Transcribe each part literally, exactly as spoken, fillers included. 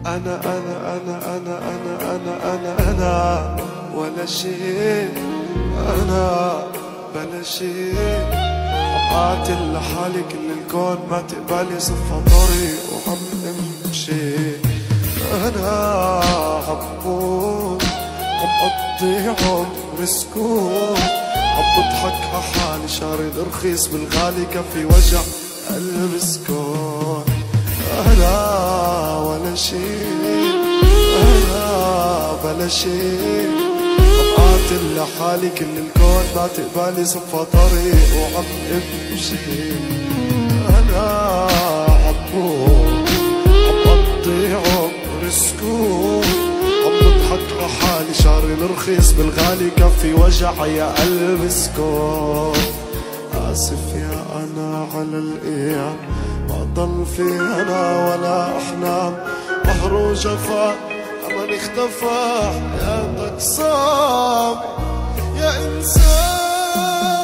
أنا أنا أنا أنا أنا أنا أنا أنا ولا شيء، أنا بلا شيء. عم قاتل لحالي كل الكون ما تقبلي صفها طريق وعم امشي. أنا عم بموت عم قضي عمري سكوت، عم بضحك عحالي شارد رخيص بالغالي كفي وجع قلب سكون. أنا ولا شيء، أنا بلا شيء. عم قاتل لحالي كل الكون ما تقبلي صفها طريق وعم امشي. أنا عم بموت عم قضي عمري سكوت، عم بضحك عحالي شعري الرخيص بالغالي كفي وجع يا قلب سكون. آسف يا أنا على الإيام ما ضل في أنا ولا أحلام، بحر وجفا أمل اختفى حياتك صعب يا إنسان.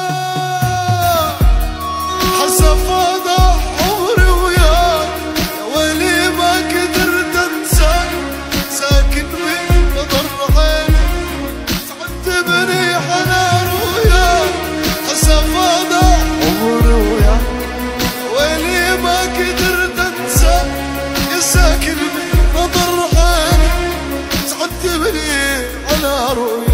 حسف هذا عمري وياك يا ويلي ما قدرت أنساك، ساكن بنظر عينك سعدت بني حنان وياك. حسف هذا عمري وياك يا ويلي ما قدرت أنساك، يا ساكن بنظر عينك سعدت بني حنان وياك.